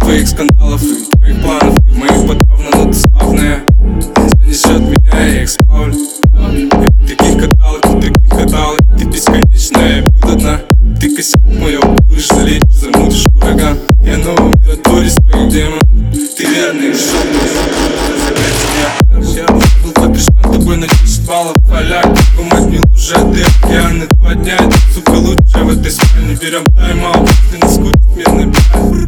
твоих скандалов и твоих планов, и моих подавно, но ты славная. Занесет меня, я их сплавлю. Ведь таких каталог, таких каталог. Ты бесконечная, бью до дна. Ты косяк моего будешь залечь, замутишь ураган. Я новый миротворец твоих демонов. Ты верный, я был потрясен тобой на 10 баллов. Аля, умать не лучше, а ты океаны. 2 дня, это, сука, лучше в этой спальне. Берем тайм-аут, ты наскучит мне набирай.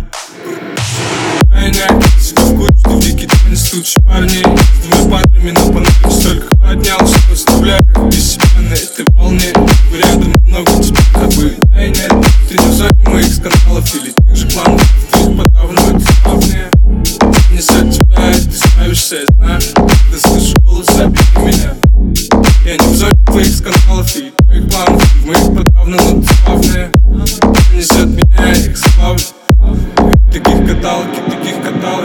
Себя в кучу, ты в дикий танец, тучи парней. С двумя парнями на панели столько поднял, что оставляю их без себя на этой волне. Рядом много тебя забыть. Ай, нет, ты не в зоне моих скандалов или тех же планов. Твоих подавно, но ты славнее. Несет тебя, и ты справишься, я знаю. Ты слышишь голос, объясни меня. Я не в зоне твоих скандалов и твоих планов. В моих подавно, но ты славнее. Несет меня, я их славлю. Таких каталог, таких каталог.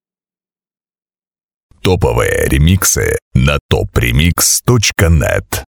Топовые ремиксы на topremix.net.